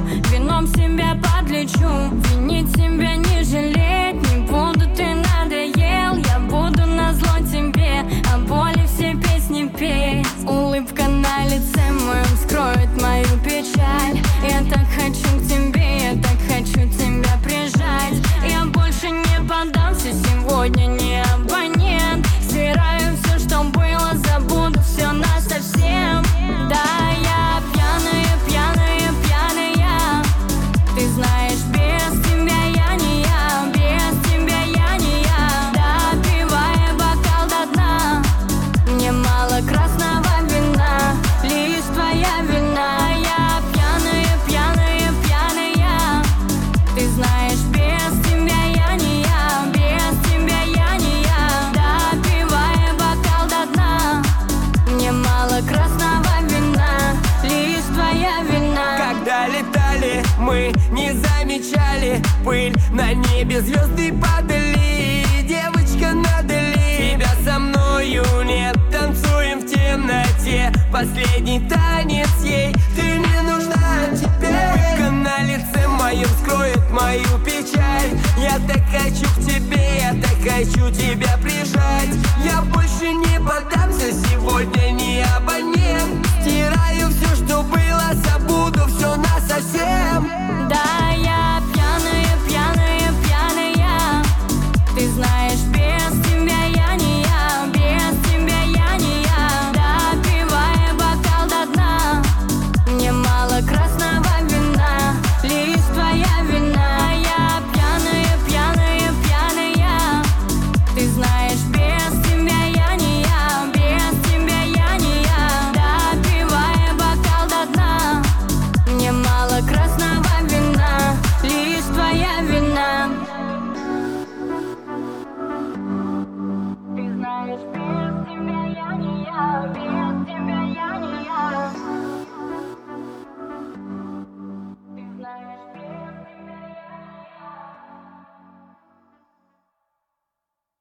вином себя подлечу. Винить себя не жалеть не буду, ты надоел. Я буду назло тебе, о боли все песни петь. Улыбка на лице моем скроет мою печаль. Я так хочу к тебе, я так хочу тебя прижать. Я больше не поддамся, сегодня не абонент. Стираю все, что было, забуду все насовсем. Да, я пьяная, пьяная, пьяная. Ты знаешь, без тебя я не я, без тебя я не я. Допивая бокал до дна, мне мало красного вина, лишь твоя вина. Я пьяная, пьяная, пьяная. Ты знаешь, без тебя я не я, без тебя я не я. Допивая бокал до дна, мне мало красного вина, лишь твоя вина. Когда летали, мы не замечали пыль на небе, звезды падали. Девочка, надо ли тебя со мною нет? Танцуем в темноте последний